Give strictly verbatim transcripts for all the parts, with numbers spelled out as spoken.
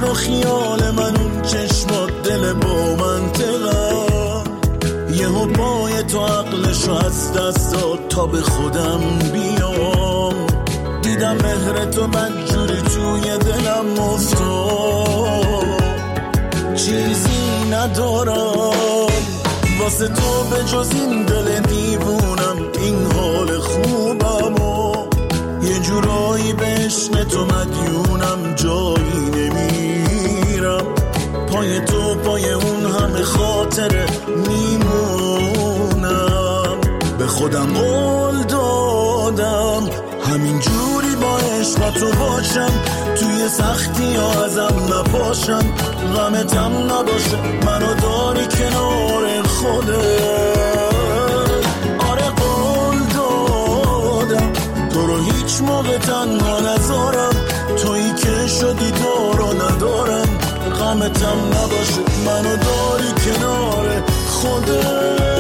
و خیال من اون چشمات دل با منطقم، یهو پای تو عقلشو از دست داد تا به خودم بیام. دیدم مهر تو بدجوری توی دلم افتاد، چیزی ندارم واسه تو به جز این دل دیوونم، این حال خوبم و یه جورایی به عشق تو مدیونم، جایی نمیرم پای تو، پای اون همه خاطره میمونم. به خودم قول دادم همین جوری با عشق تو باشم، توی سختی ها ازم نپاشم، غمتم نباشه منو داری کنار خودت. آره قول دادم تو رو هیچ موقع تنها نذارم، تویی که شدی دار و ندارم، غمتم نباشه منو داری کنار خودت.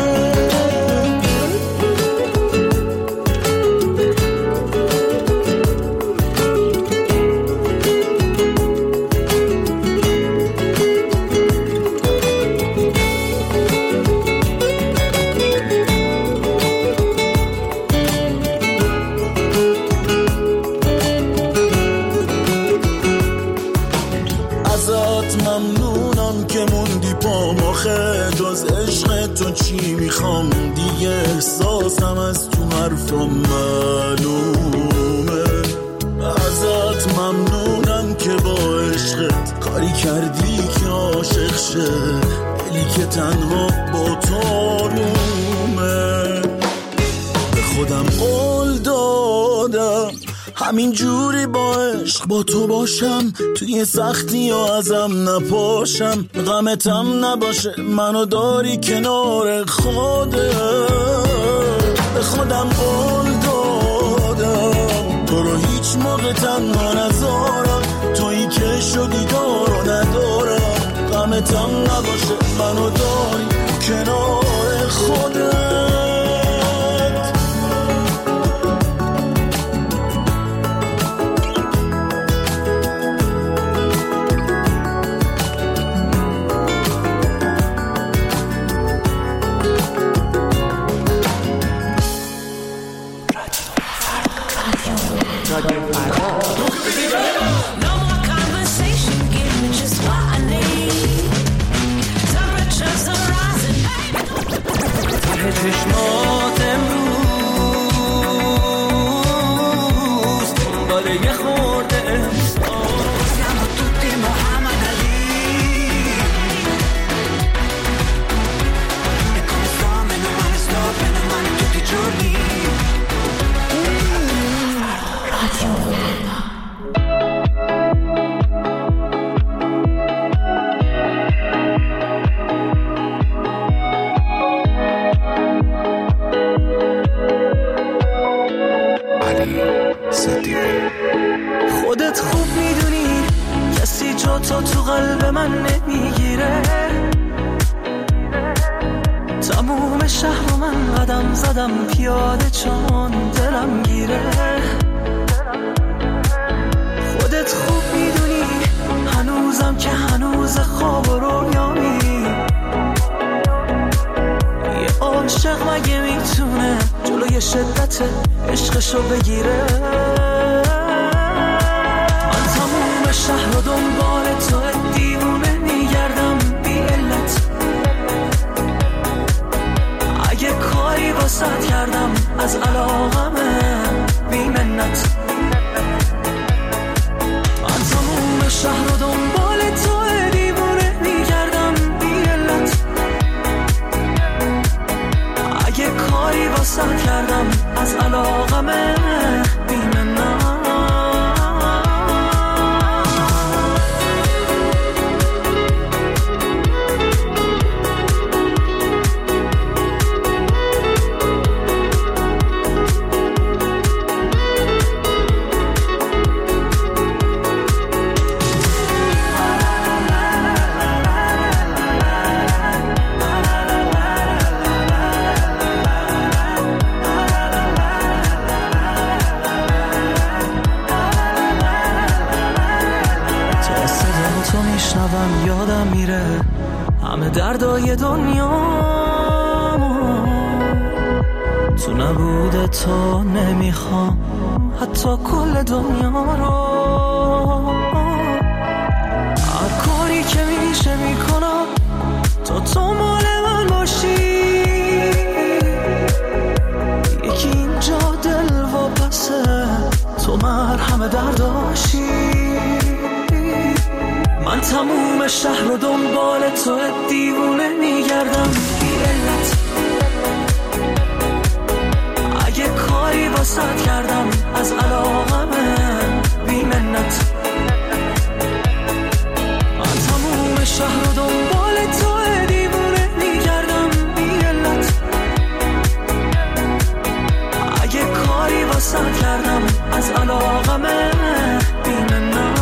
جز عشق تو چی میخوام دیگه، احساسم از تو حرفم معلومه. ازت ممنونم که با عشقت کاری کردی که عاشق شه، دلی که تنها با تو آرومه. به خودم قول دادم همین جوری با عشق با تو باشم، توی سختی ها ازم نپاشم، غمتم نباشه منو داری کنار خودت. به خودم قول دادم تو رو هیچ موقع تنها نذارم، تویی که شدی دار و ندارم، غمتم نباشه منو داری کنار خودت. چشمات امروز دنبال یه خورده احساس، siamo tutti Muhammad Ali e come sto meno male sto bene male tutti i giorni. خودت خوب میدونی کسی جا تو تو قلب من نمیگیره، تموم شهر رو من قدم زدم پیاده چون دلم گیره. خودت خوب میدونی هنوزم که هنوز خواب و رویامی، یه عاشق مگه میتونه جلوی شدت عشقشو بگیره. من تموم شهر رو دنبال تو دیوونه میگردم بی علت، اگه کاری واسط کردم از علاقمه بی منت. من تموم شهر رو دنبال تو دیوونه میگردم بی علت، اگه کاری واسط کردم از علاقمه بی منت. میره همه دردای دنیامو. تو نبوده تو نمیخوام حتی کل دنیا رو. هر کاری که میشه میکنم تو تو مال من باشی. یکی اینجا دل و پسه تو مرهم درداشی. من تموم شهر رو دنبال تو دیوونه میگردم بی علت. اگه کاری واسط کردم از علاقمه بی منت. من تموم شهر رو دنبال تو دیوونه میگردم بی علت. اگه کاری واسط کردم از علاقمه بی منت.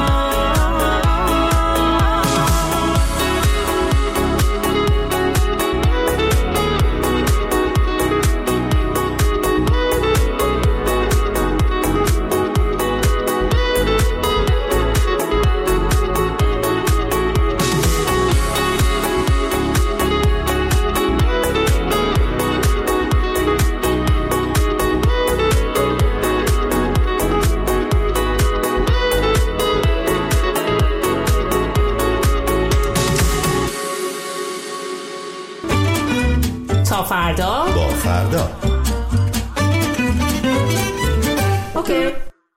فردا با فردا. اوکی.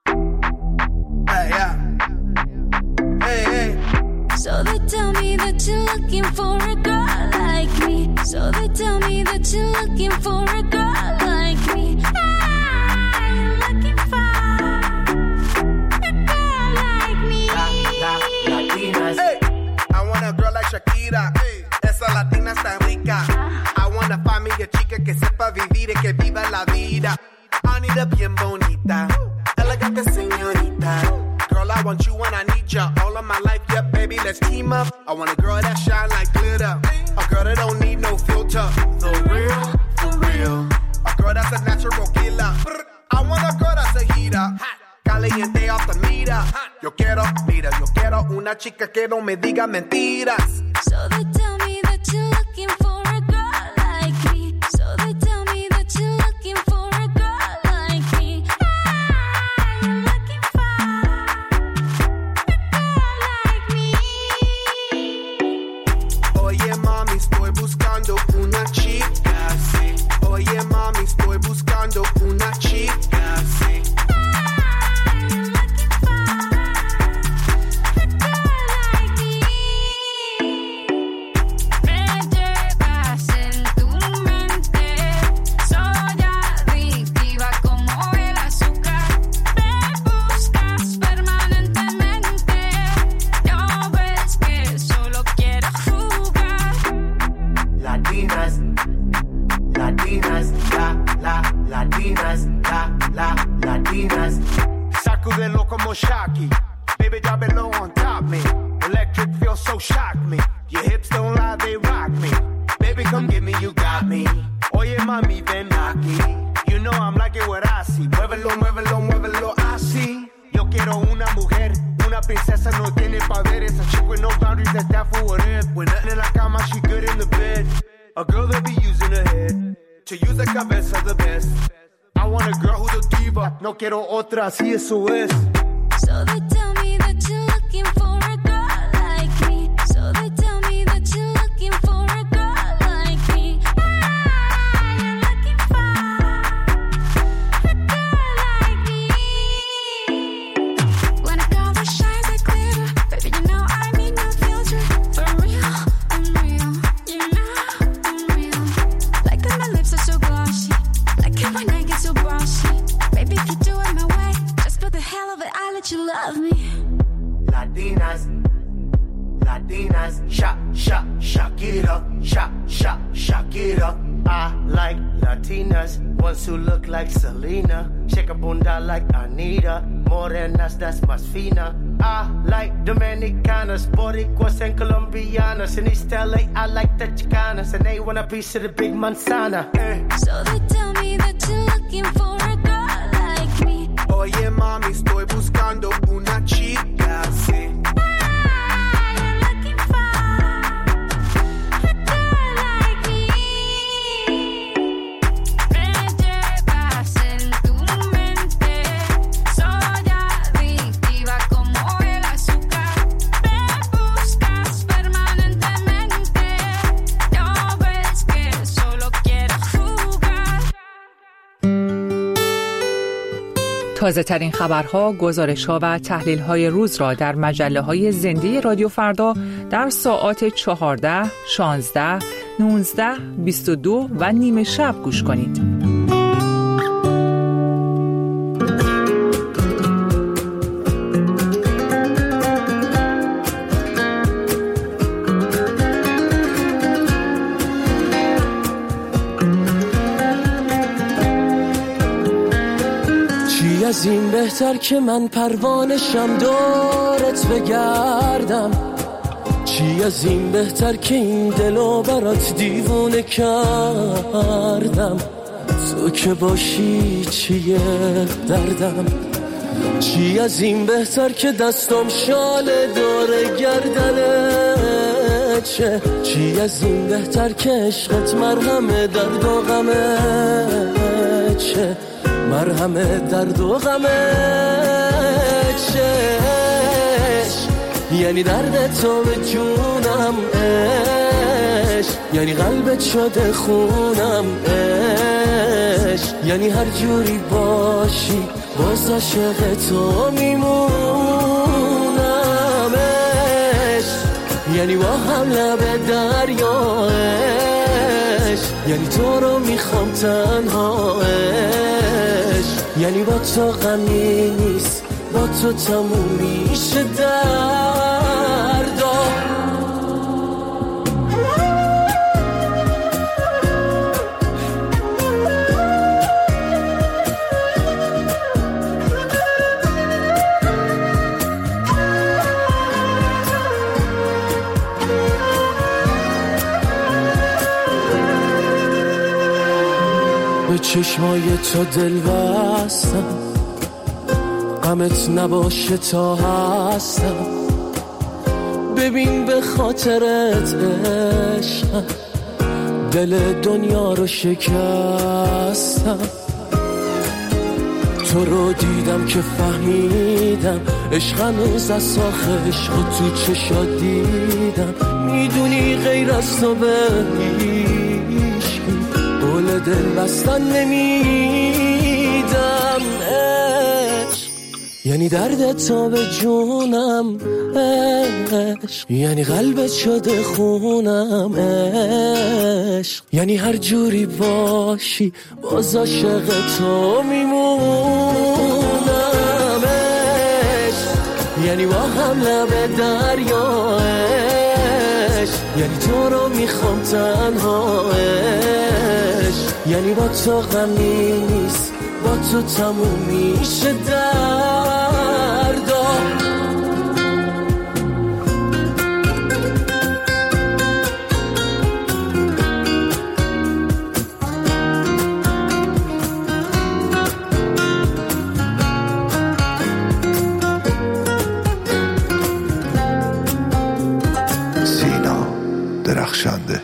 So they tell me that you're looking for a girl like me. So they tell me that you're looking for a girl like me. I'm looking for a girl like me. La, la, Latinas. Hey, I want a girl like Shakira. Hey, esa latina está rica. I wanna find me a chica que sepa vivir y que viva la vida. Anita bien bonita, elegante señorita. Girl, I want you and I need ya all of my life, yeah, baby, let's team up. I want a girl that shine like glitter, a girl that don't need no filter. The real, for real, a girl that's a natural killer. I want a girl that's a heater, caliente off the meter. Yo quiero, mira, yo quiero una chica que no me diga mentiras. So they tell me that you're looking for a girl like me. So they tell me that you're looking for a girl like me. I'm looking for a girl like me. Oye mami, estoy buscando una chica, sí. Oye mami, estoy buscando una chica, sí. Sacudelo como Shocky. Baby, drop it low on top me. Electric feel so shock me. Your hips don't lie, they rock me. Baby, come get me, you got me. Oye, mami, ven aquí. You know I'm liking what I see. Muévelo, muévelo, muévelo así. Yo quiero una mujer, una princesa, no tiene poderes. A chick with no boundaries, that's that for what it. When nothing in la cama, she good in the bed. A girl that be using her head to use the cabeza the best. I want a girl who's a diva. No quiero otra, así eso es. So they tell me that you're looking for a girl like me. So they tell me that you're looking for a girl like me. I'm looking for a girl like me. When a girl that shines like glitter, baby, you know I need no filter. For real, I'm real. You know I'm real. Like that my lips are so glossy. Like it when I get so bossy. Baby, if you do it my way, just for the hell of it, I'll let you love me. Latinas, Latinas, shak, shak, Shakira, shak, shak, Shakira. I like Latinas, ones who look like Selena, shake a bunda like Anita, morenas that's más fina. I like Dominicanas, Boricuas and Colombianas. In East L A, I like the Chicanas, and they want a piece of the big manzana. Eh. So they tell me that you're looking for a girl like me. Oye mami, estoy buscando una chica, sí. I'm looking for تازه ترین خبرها، گزارش‌ها و تحلیل‌های روز را در مجله‌های زنده رادیو فردا در ساعات چهارده، شانزده، نوزده، بیست و دو و نیمه شب گوش کنید. از این بهتر که من پروانشم دورت بگردم، چی از این بهتر که این دلو برات دیوونه کردم، تو که باشی چیه دردم، چی از این بهتر که دستم شاله دور گردنه چه، چی از این بهتر که عشقت مرهم درد و غمه چه، مرهم درد و غمه چش، یعنی درد تو به جونم عشق، یعنی قلبت شده خونم عشق، یعنی هر جوری باشی باز عاشق تو میمونم عشق، یعنی با هم لب دریا عشق، یعنی تو رو میخوام تنها عشق، یعنی با تو غمی نیست با تو تموم میشه دردا. به چشمای تو دل بستم، غمت نباشه تا هستم، ببین به خاطرت عشقم دل دنیا رو شکستم، تو رو دیدم که فهمیدم عشق هنوز از ساخ عشق تو چشات دیدم، میدونی غیر از تو به قول دل بستن نمیدم عشق، یعنی درد تو به جونم عشق، یعنی قلبت شده خونم عشق، یعنی هر جوری باشی باز عاشق تو میمونم عشق، یعنی با هم لب دریا عشق، یعنی تو رو میخوام تنها عشق، یعنی با تو غمی نیست با تو تموم میشه دردا. سینا درخشنده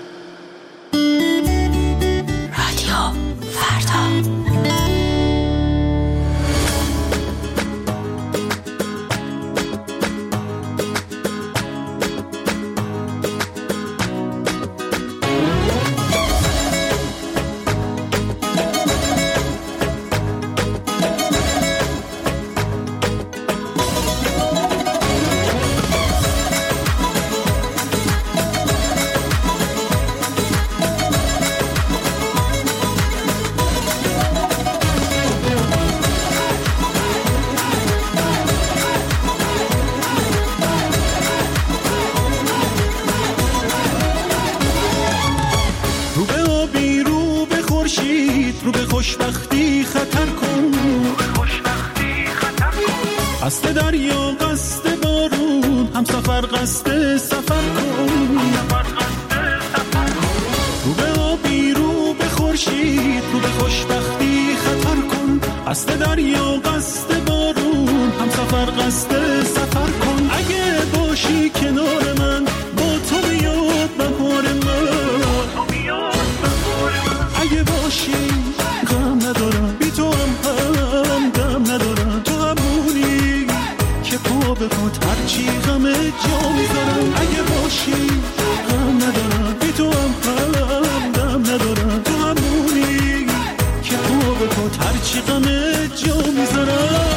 خوشبختی خطر کن، قصد دریا قصد بارون هم سفر قصد سفر کن، رو به آبی رو به خورشید رو به خوشبختی خطر کن، قصد دریا قصد بارون هم سفر قصد سفر کن، اگه باشی کنار من با تو بیاد بهار من، اگه باشی غم ندارم بی تو هم هم غم ندارم، تو همونی که پا به پات هرچی غم جا میذارم، اگه باشی غم ندارم بی تو هم هم غم ندارم، تو همونی که پا به پات هرچی غم جا میذارم.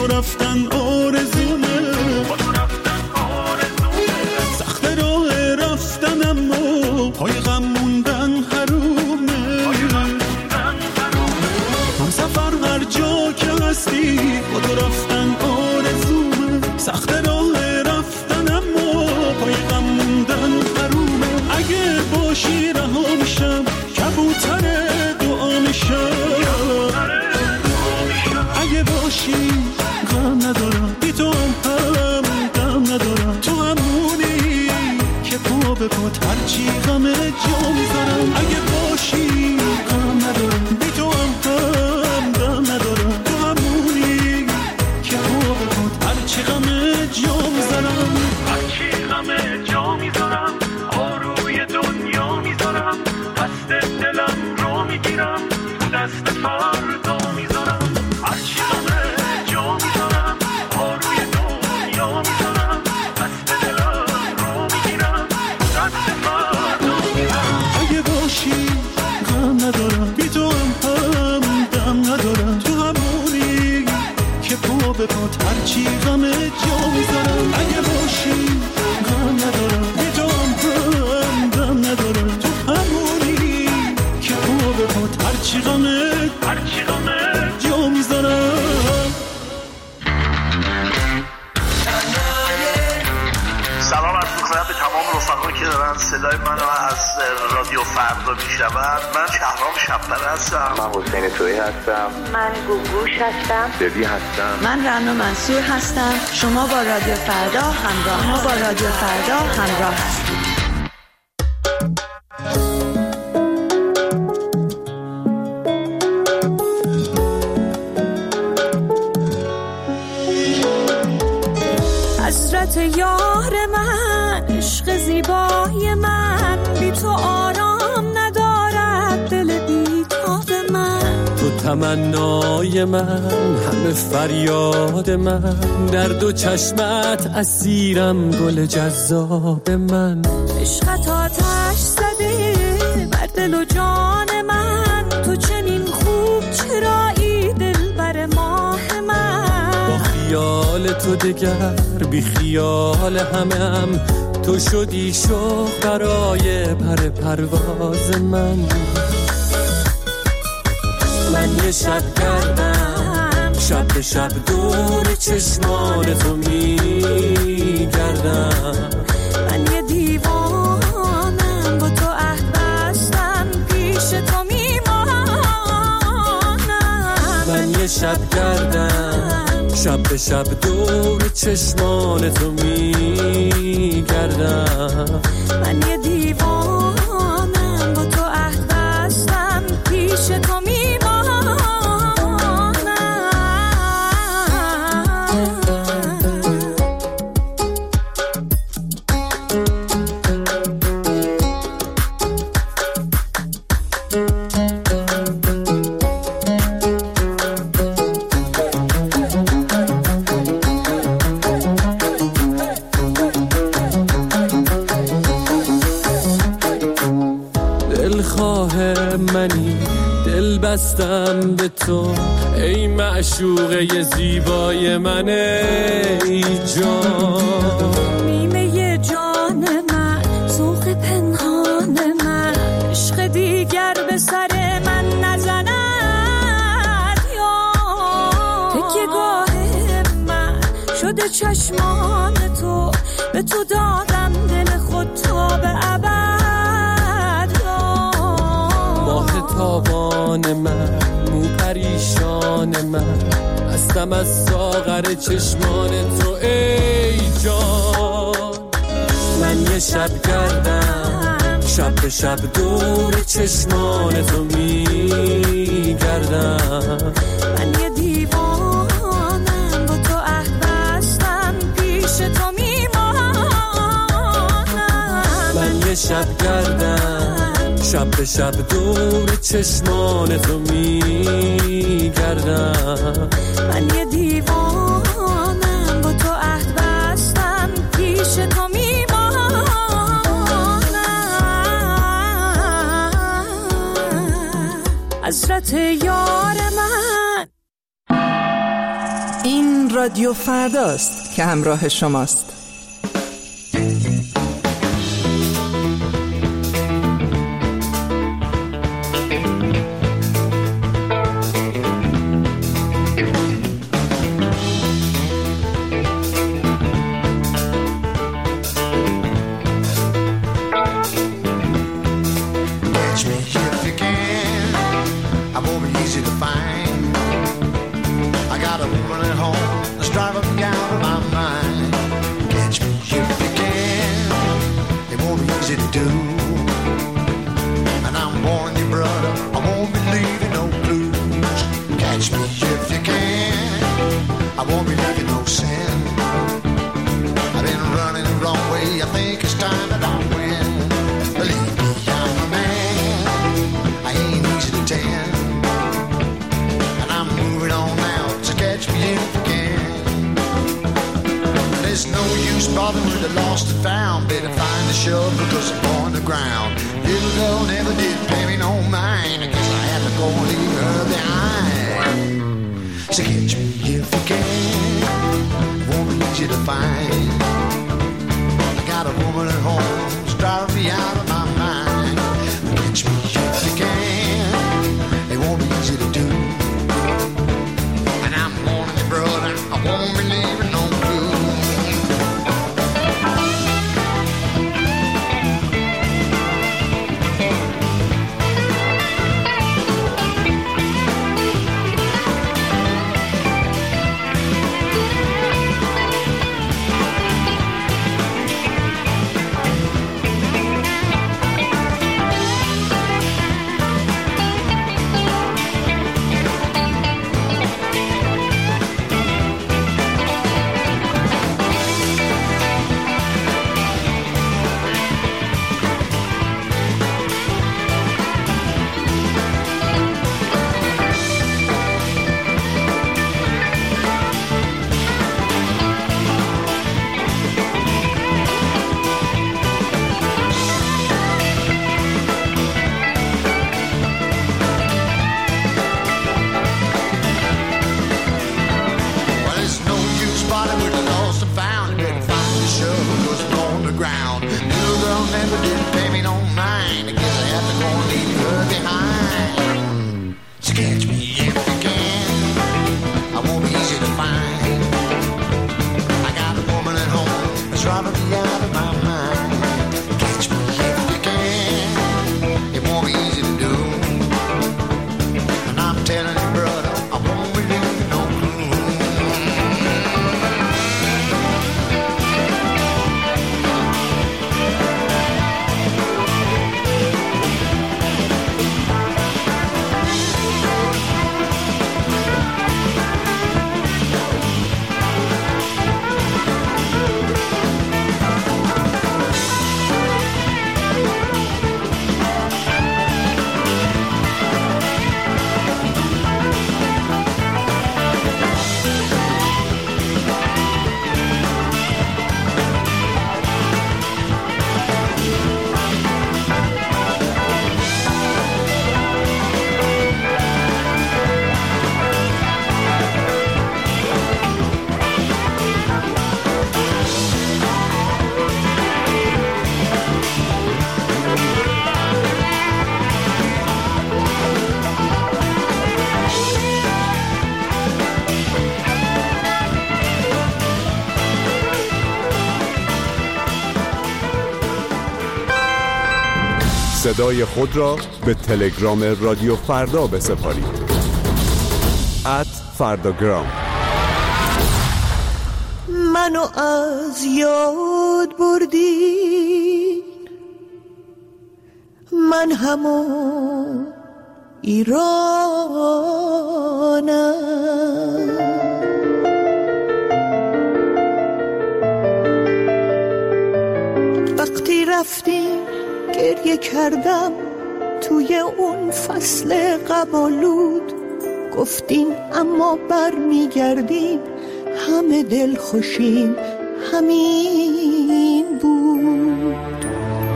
تو رفتن آرزومه، با تو رفتن آرزومه. سخت راه رفتن اما پای غم موندن حرومه، پای غم موندن حرومه. هم سفر هر جا که هستی با تو رفتن آرزومه، سخت راه رفتن اما پای غم موندن حرومه. اگه باشی رها میشم، کبوتر دعا میشم. اگه باشی غم ندارم، بی تو هم هم غم ندارم. تو همونی که پا به پات هرچی غم جا میذارم. اگه باشی غم ندارم، بی تو هم هم غم ندارم. تو همونی که پا به پات هرچی غم جا میذارم. هرچی غم جا میذارم، آروی دنیا میذارم. دست دلم رو میگیرم، تو دست فردا میذارم. هرچی غم جا میذارم، آروی دنیا میذارم. دست دلم رو میگیرم، تو دست فردا میذارم. اگه باشی غم ندارم، بی تو هم هم غم ندارم. تو همونی که پا به پات هرچی غم جا میذارم. اگه باشی غم ندارم، بی تو هم هم غم ندارم. تو همونی که پا به پات هرچی غم هرچی غم جا میذارم. سلام عرض می‌کنم به تمام رفقایی که دارن صدای منو از رادیو فردا میشنون. من شهرام شب‌پر هستم. من حسین تویی هستم. من گوگوش هستم. دبی هستم. من رنا منصور هستم. شما با رادیو فردا همراه ما با رادیو فردا همراه هستید. حضرت یار من، عشق زیبای من، بی تو آرام ندارد دل بیتاب من. تو تمنای من، همه فریاد من، در دو چشمت اسیرم گل جذاب من. عشقت آتش زده بر دل و جان من، تو چنین خوب چرایی دل بر ماه من. با خیال تو دگر بی خیال همه هم، تو شدی شوق برای پر پرواز من. من یه شب گردم، شب به شب دور چشمان تو میگردم. من یه دیوانم، با تو عهد بستم، پیش تو میمانم. من یه شب گردم، شب به شب دور چشمان تو میگردم. من یه دیوانم، با تو عهد بستم، پیش تو میمانم. بستم به تو ای معشوقه زیبای من، ای جان. نیمه جان من، ذوق پنهان من، عشق دیگر به سر من نزند یا. تکیه گاه من شده چشمان تو، به تو دادم دل خود تا به ابد یا. ماه تابان من، مو پریشان من، هستم از ساغر چشمان تو ای جان. من یه شب گردم، شب به شب دور چشمان تو میگردم. من یه دیوانم، با تو عهد بستم، پیش تو میمانم. من یه شب گردم، شب به شب دور چشمان تو میگردم. من یه دیوانم، با تو عهد بستم، پیش تو میمانم. حضرت یار من. این رادیو فرداست که همراه شماست. صدای خود را به تلگرام رادیو فردا بسپارید. ات فرداگرام. منو از یاد بردی، من همون ایرانم. وقتی رفتیم گریه کردم توی اون فصل قبالود، گفتین اما بر میگردیم همه دل خوشیم همین بود.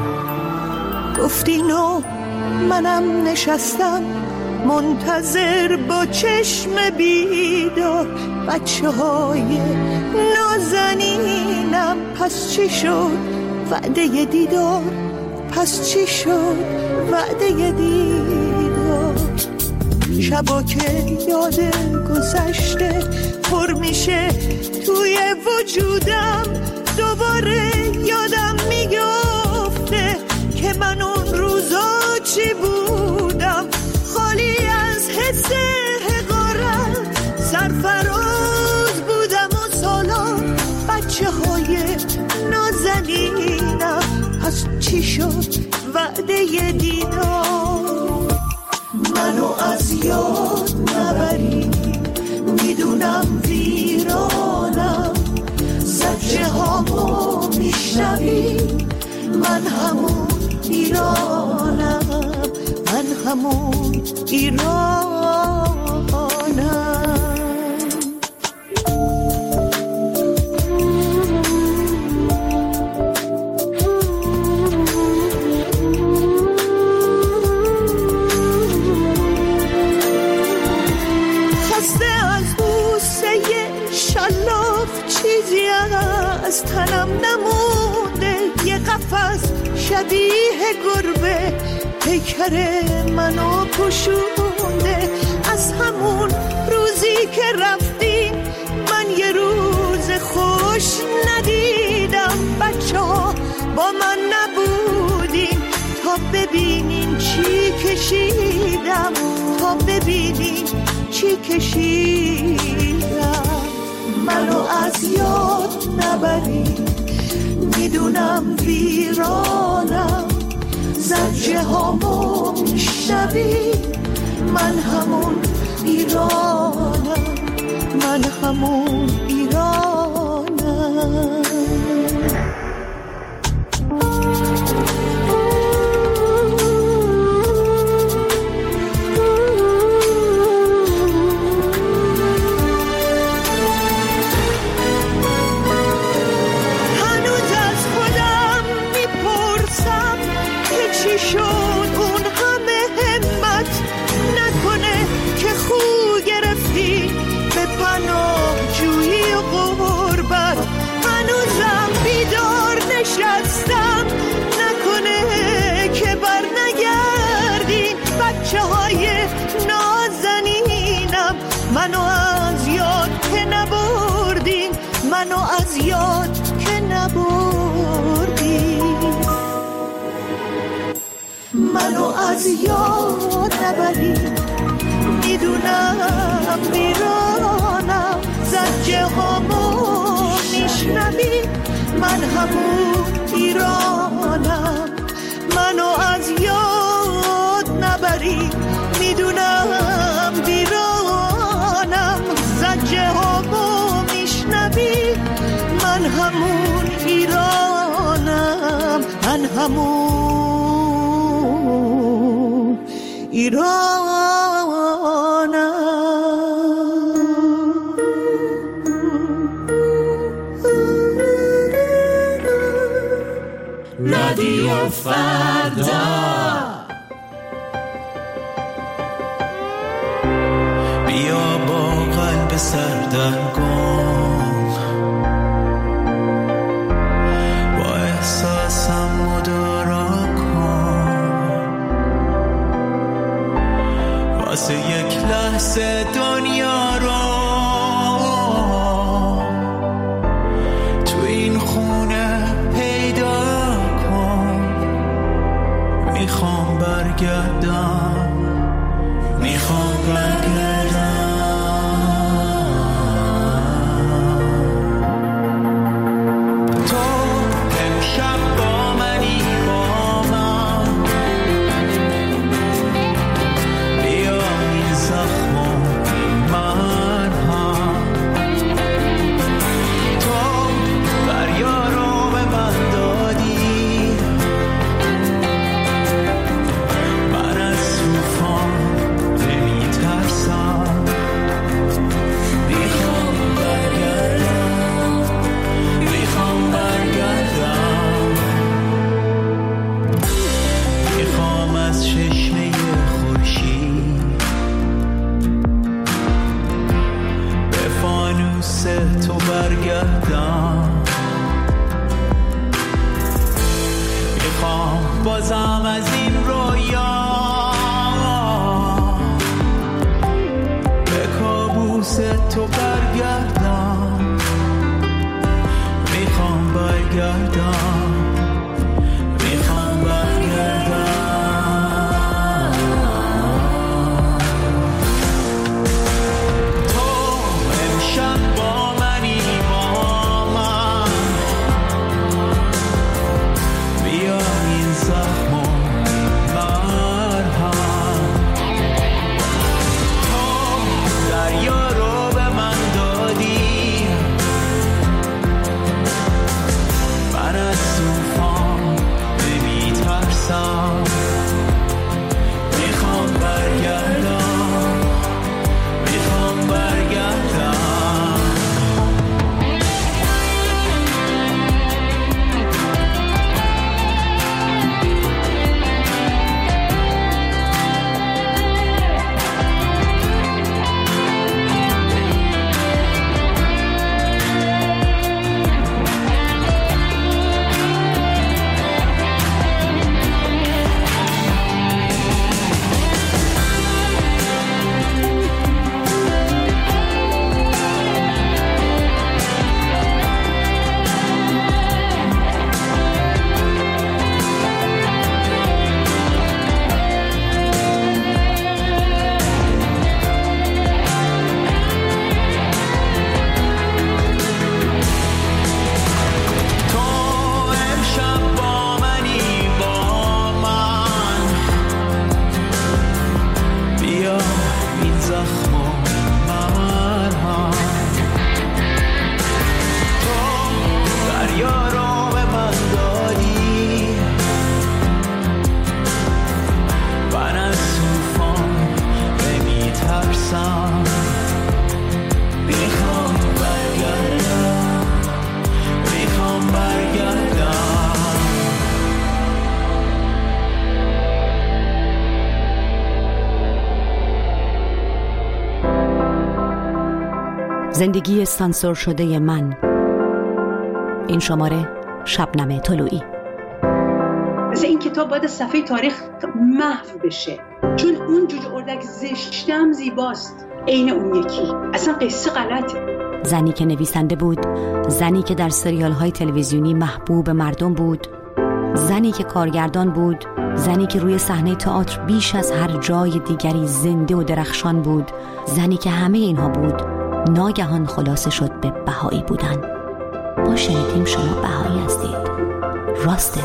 گفتین و منم نشستم منتظر با چشم بیدار بچه های نازنینم. پس چی شد وعده دیدار؟ پس چی شد وعده دیدار؟ شبا که یاد گذشته پر میشه توی وجودم، دوباره یادم میگفته که من اون روزا چی بودم، خالی از حس حقارت، سرفراز بودم و سالان بچه های نازنینم. پس چی شد وعده دیدار؟ منو از یاد نبری، میدونم ویرانم، زجه هامو میشنوی، من همون ایرانم، من همون ایرانم. از تنم نمونده یه قفس شبیه گربه، پیکر منو پوشونده. از همون روزی که رفتیم من یه روز خوش ندیدم، بچه ها با من نبودیم تا ببینین چی کشیدم، تا ببینین چی کشیدم. منو از یاد نبری، میدونم ویرانم، زجه هامو میشنوی، من همون ایرانم، من همون ایرانم. منو از یاد که نبردیم، منو از یاد که نبردیم، منو از یاد نبریم. میدونم ویرانم، زجه هامو میشنوی، من همون ایرانم. منو از یاد نبریم، میدونم ویرانم، زجه هامو میشنوی، من همون ایرانم، من همون ایرانم. رادیو فردا، بیا با قلب سردرگم، با احساسم مدارا کن، واسه یک لحظه دنیا رو تو این خونه پیدا کن. میخوام برگردم، میخوام برگردم. تو امشب با منی، با من بیا این زخمو کابوس تو برگردم، میخوام بازم از این رویا به کابوس تو برگردم، میخوام برگردم، میخوام برگردم. زندگی سانسور شده من. این شماره شبنم طلوعی. مثل این کتاب باید صفحه تاریخ محو بشه، چون اون جوجه اردک زشتم زیباست عین اون یکی. اصلا قصه غلطه. زنی که نویسنده بود، زنی که در سریال های تلویزیونی محبوب مردم بود، زنی که کارگردان بود، زنی که روی صحنه تئاتر بیش از هر جای دیگری زنده و درخشان بود، زنی که همه اینها بود ناگهان خلاصه شد به بهایی بودن. ما شنیدیم شما بهایی هستید. راسته؟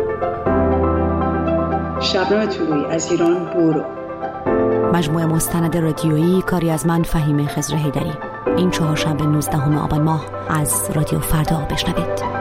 شبنم طلوعی از ایران برو. مجموعه مستند رادیویی کاری از من فهیمه خضر حیدری. این چهارشنبه نوزدهم آبان ماه از رادیو فردا بشنوید.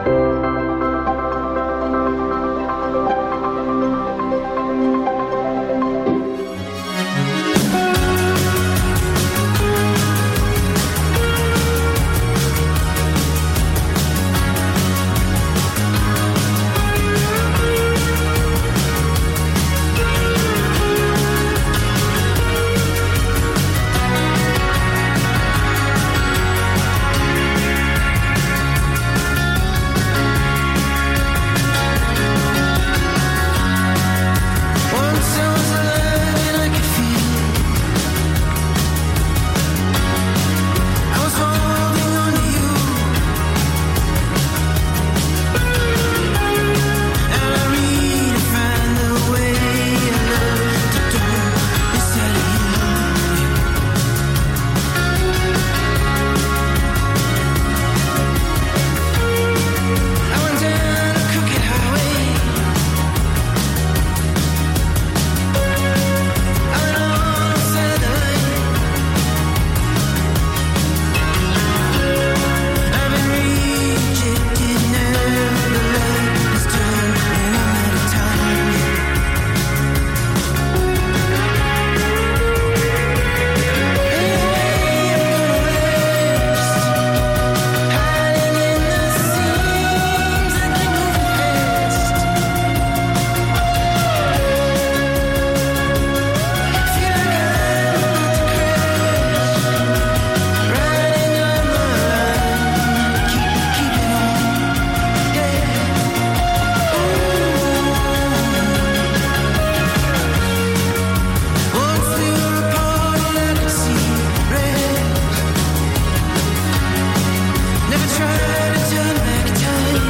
Never try to turn back time.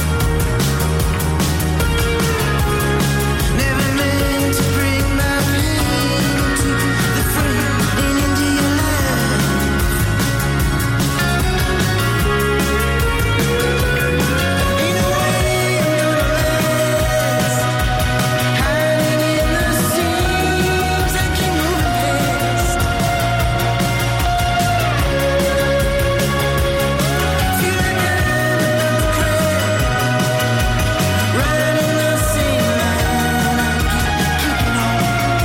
Never meant to bring my pain to the front and into your life. Ain't no way I'm gonna last, hiding in the seams I keep moving past. Feel like I'm a crab, riding the same line. I keep keeping on.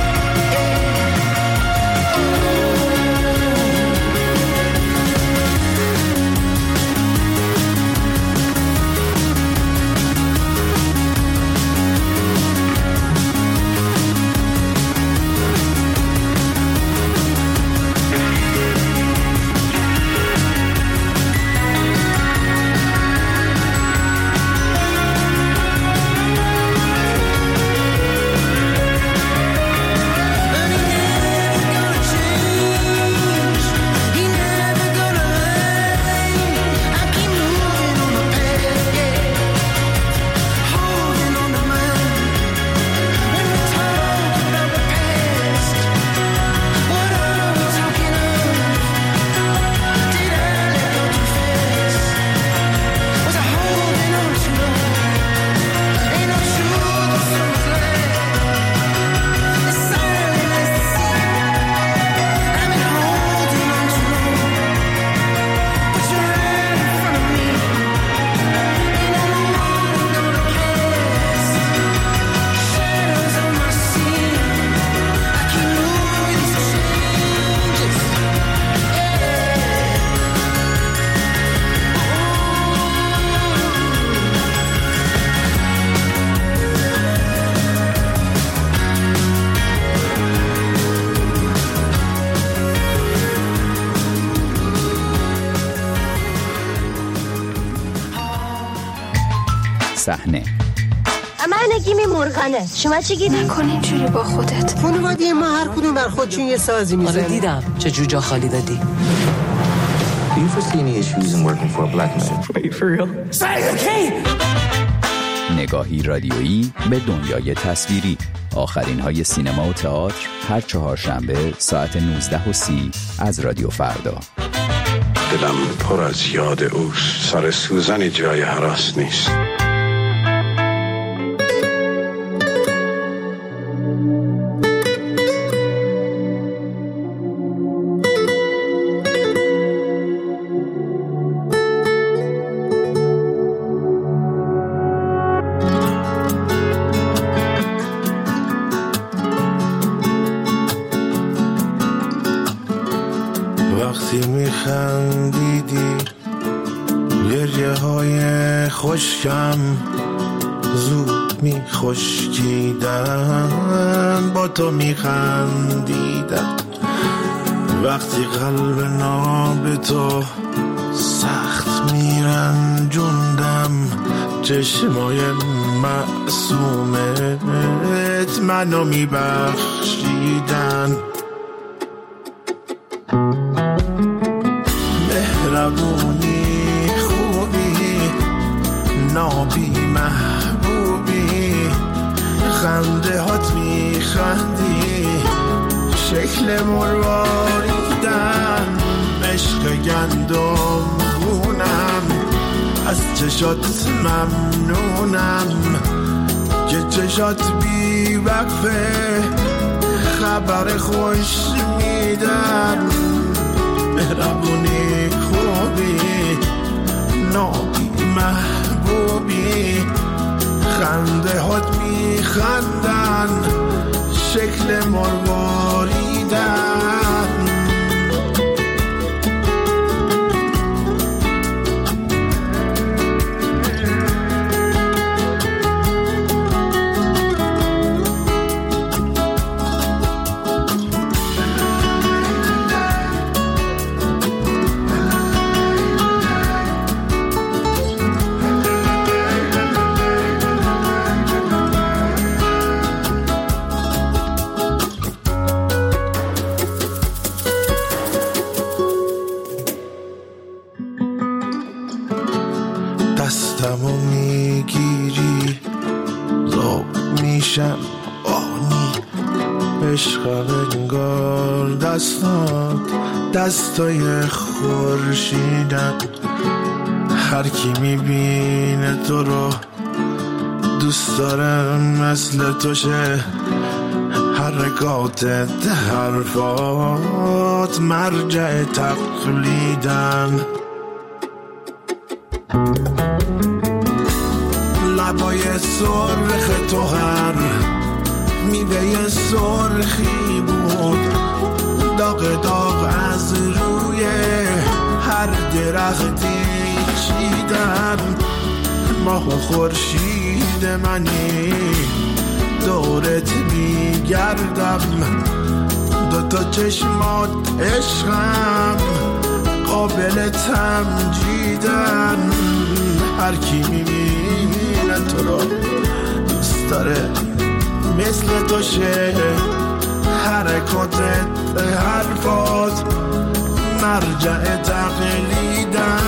صحنه من نگیم مرغنه. شما چی گید؟ نکن اینجوری با خودت. خانواده ما هر کدوم بر خودشون یه سازی میزنه. آره دیدم چه جو جا خالی دادی. Do you foresee any issues in working for a black man? Are you for real? Say the key! نگاهی رادیویی به دنیای تصویری. آخرین های سینما و تئاتر هر چهارشنبه ساعت نوزده و سی از رادیو فردا. دلم پر از یاد اوست. سر سوزن جای هراس نیست. وقتی میخندیدی گریه های خشکم زود میخشکیدن، با تو میخندیدم. وقتی قلب ناب تو سخت میرنجوندم، چشمای معصومت منو میبخشیدن. مهربونی خوبی نابی محبوبی، خنده هات میخندی شکل مرواریدن، عشق گندم خونم از چشات ممنونم که چشات بی وقفه خبر خوش میدن. مهربونی خوبی نابی محبوبی، خنده هات میخندن شکل مرواریدن. میشم آنی عشق انگار دستات دستای خورشیدن هر کی میبینه تو رو دوست داره مثل تو شه حرکاتت حرفات مرجع تقلیدن لبای سرخ تو هر میوه سرخی بود داغ داغ از روی هر درختی چیدن ماه و خورشید منی دورت میگردم دوتا چشمات عشقم قابل تمجیدن هر کی میبینه تو رو دوست داره مثل تو شه حرکاتت حرفات مرجع تقلیدن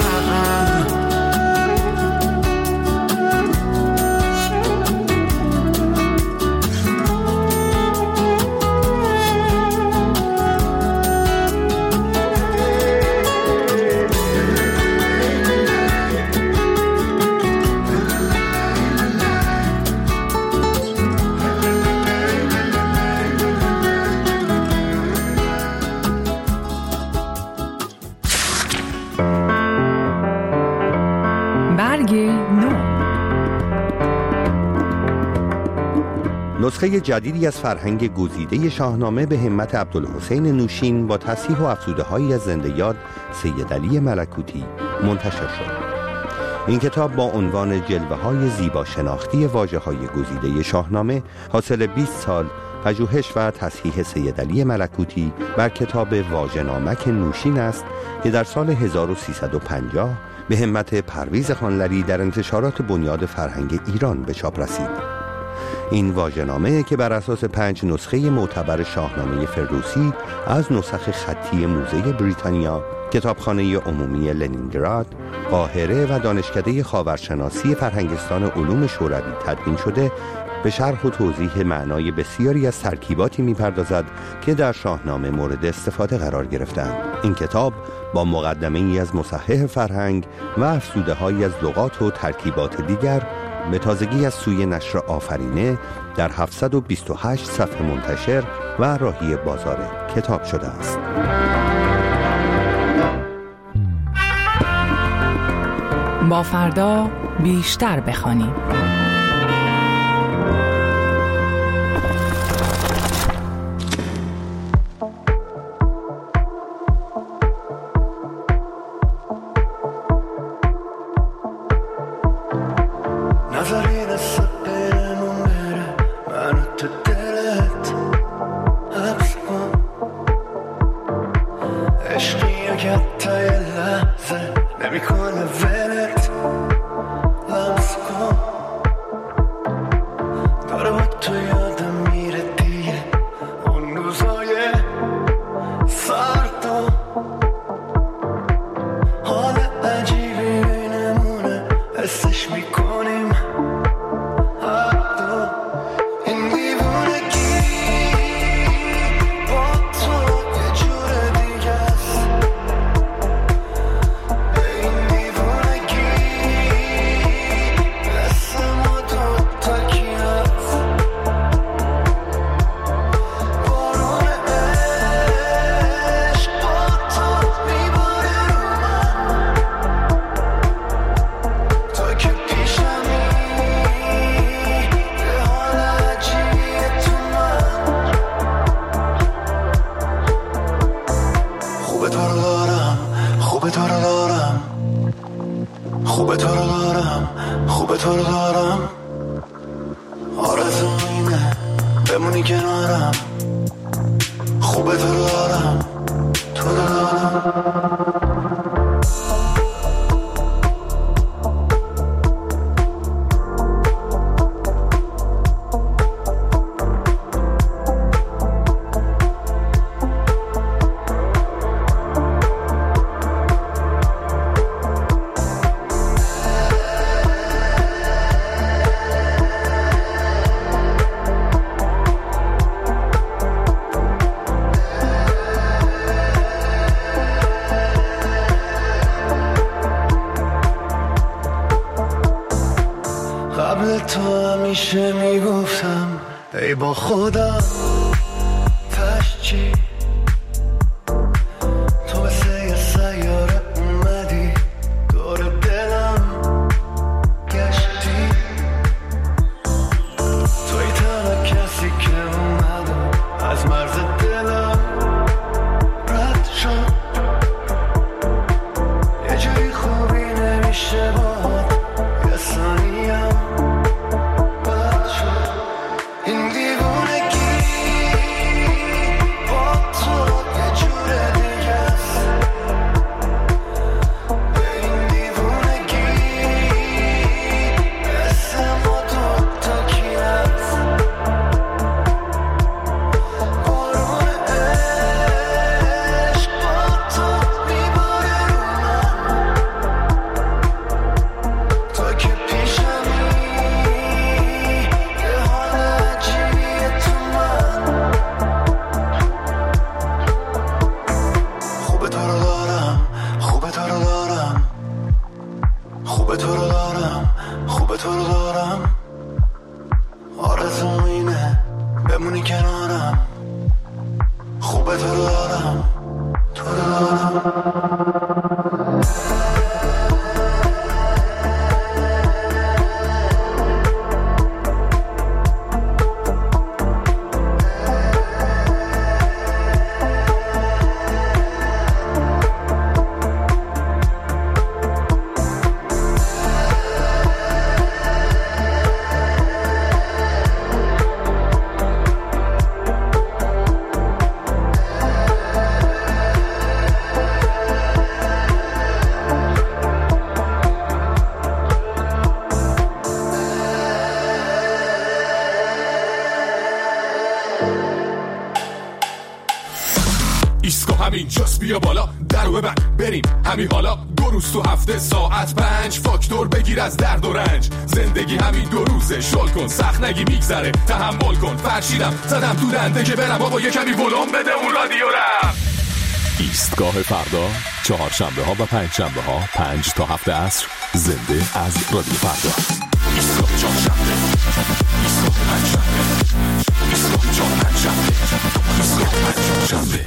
نسخه جدیدی از فرهنگ گزیده شاهنامه به همت عبدالحسین نوشین با تصحیح و افزوده‌هایی از زنده یاد سیدعلی ملکوتی منتشر شد. این کتاب با عنوان جلوه‌های زیبا شناختی واژه‌های گزیده شاهنامه حاصل بیست سال پژوهش و تصحیح سیدعلی ملکوتی بر کتاب واژه‌نامک نوشین است که در سال هزار و سیصد و پنجاه به همت پرویز خانلری در انتشارات بنیاد فرهنگ ایران به چاپ رسید. این واژه‌نامه که بر اساس پنج نسخه معتبر شاهنامه فردوسی از نسخ خطی موزه بریتانیا، کتابخانه عمومی لنینگراد، قاهره و دانشکده خاورشناسی فرهنگستان علوم شوروی تدوین شده، به شرح و توضیح معنای بسیاری از ترکیباتی می‌پردازد که در شاهنامه مورد استفاده قرار گرفتند. این کتاب با مقدمه‌ای از مصحح فرهنگ و افزوده‌هایی از لغات و ترکیبات دیگر به تازگی از سوی نشر آفرینه در هفتصد و بیست و هشت صفحه منتشر و راهی بازار کتاب شده است. با فردا بیشتر بخوانیم. همیشه میگفتم ای با خودم پس چی تو مثل یه سیاره اومدی دور دلم گشتی توی تنها کسی که اومدم از مرز دلم رد شد یه جایی خوبی نمیشه باید یه ثانیم بد شد این دیوونگی با تو یه جور دیگه است این دیوونگی مثل ما دوتا کی هست بارون عشق با تو میباره رو من تو که پیشمی یه حال عجیبیه تو من خوبه تو رو دارم خوبه تو رو دارم خوبه تو رو دارم خوبه تو رو دارم آرزوم اینه بمونی کنارم خوبه تو رو دارم تو رو دارم ایسکو همین جاست بیا بالا درو ببند بریم همین حالا دو روز تو هفته ساعت پنج فاکتور بگیر از درد و رنج زندگی همین دو روزه شل کن سخت نگی میگذره تحمل کن فرشیدم زدم تو دنده که برم بابا یه کمی ولوم بده اون رادیو رم ایستگاه فردا چهارشنبه ها و پنج شنبه ها پنج تا هفت عصر زنده از رادیو فردا ایستگاه چهارشنبه ایستگاه پنجشنبه ایستگاه چهار پنجشنبه ایستگاه پنجشنبه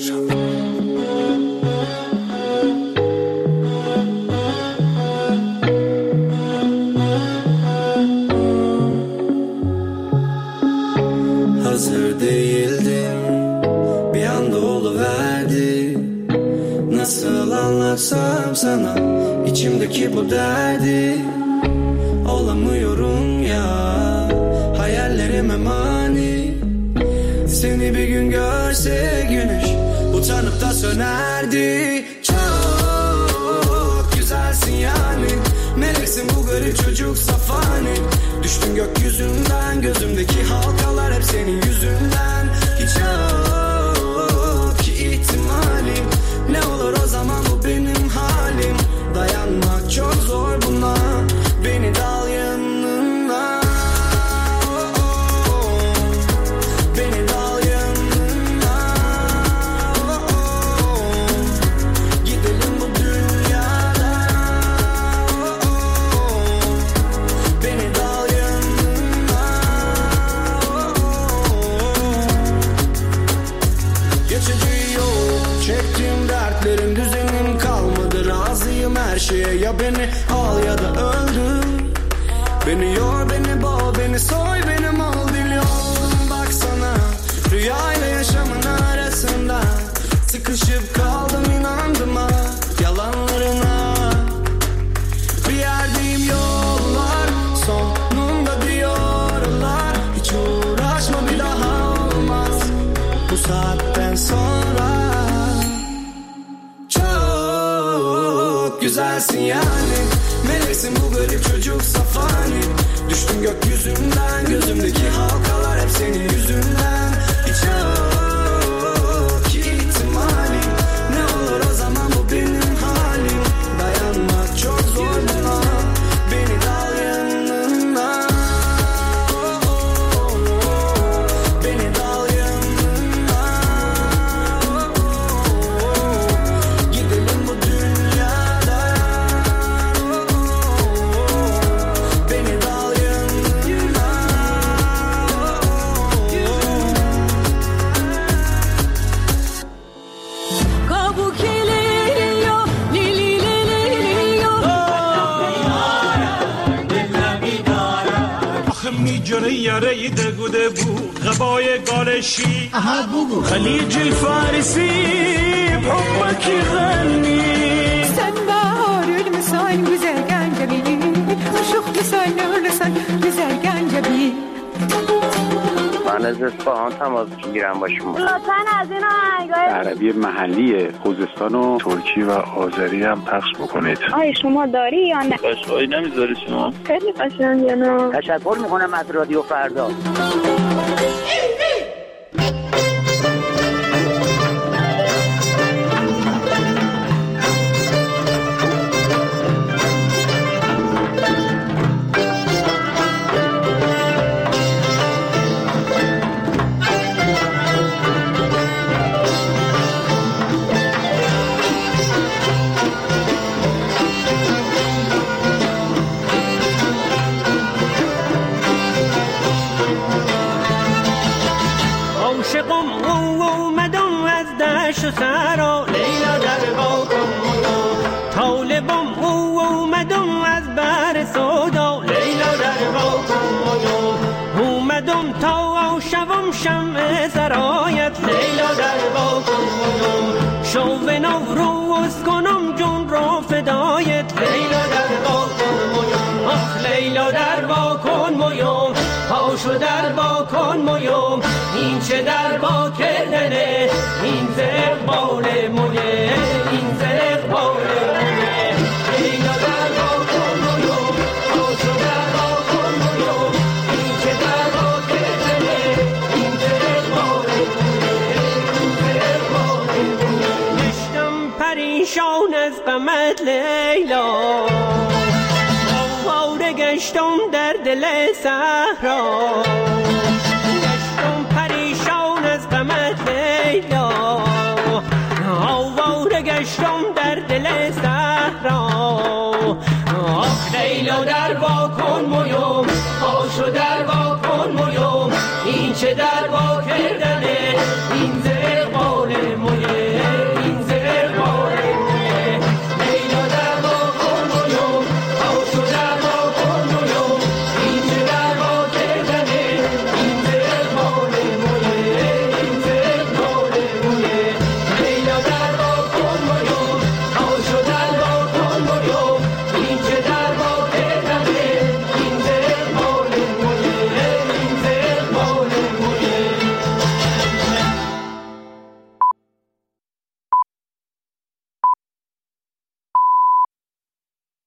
Hazır değildim bir anda oluverdi nasıl anlatsam sana içimdeki bu derdi olamıyorum ya hayallerime mani seni bir gün görse güneş utanıp da sönerdi çok güzelsin yani meleksin bu garip çocuk safani düştün gökyüzünden gözümdeki halkalar hep senin yüzünden hiç yok ki ihtimalim ne olur o zaman bu benim halim dayanmak çok zor buna beni dal yanına beni dal yanına gidelim bu dünyada beni dal yanına geçici yok çektiğim dertlerim düzenim kalmadı razıyım her şeye ya beni al ya da öldür beni yor beni boğ beni soy benim ol dil yoldum baksana rüyayla yaşamın arasında sıkışıp kaldım inandım ha yalanlarına bir yerdeyim yollar sonunda diyorlar hiç uğraşma bir daha olmaz bu saatten sonra çok güzelsin yani meleksin bu garip çocuk safani düştün gökyüzünden gözümdeki halkalar hep senin yüzünden hiç yok ki ihtimalim ne olur o zaman bu benim halim dayanmak çok zor buna beni dal yanına beni dal yanına gidelim bu dünyada beni dal yanına کنه یاره دگوده بو غبای گالشی اها بگو خلیج الفارسی بحبك غني سنبار المساي وزرقان جميل وشوخ مساي نورسان وزرقان جميل من از اصفهان تماس میگیرم با شما. لطفاً از این آهنگای عربی محلی خوزستان و ترکی و آذری هم پخش بکنید. آی شما داری یا نه؟ قشقایی نمیذاری شما؟ خیلی قشنگه نه. تشکر میکنم از رادیو فردا. و سرا لیلا در باکن طالبم او اومدم از بر سودا لیلا در باکن اومدم تا شوم شمع سرایت لیلا در باکن شو نوروز کنم جون رو فدایت لیلا در باکن آخ لیلا در باکن مویم پاشو در باکن مویم این چه در با کردنه این زرق باله مویه این زرق باله مویه لیلا در باکن مویم پاشو در باکن مویم این چه در با کردنه این زرق باله مویه این زرق باله مویه گشتم پریشان از غمت لیلا آواره گشتم در دل صحرا گشتم پریشان از غمت لیلا آواره گشتم در دل صحرا آخ لیلا در واکن مویم پاشو در واکن مویم این چه در واکن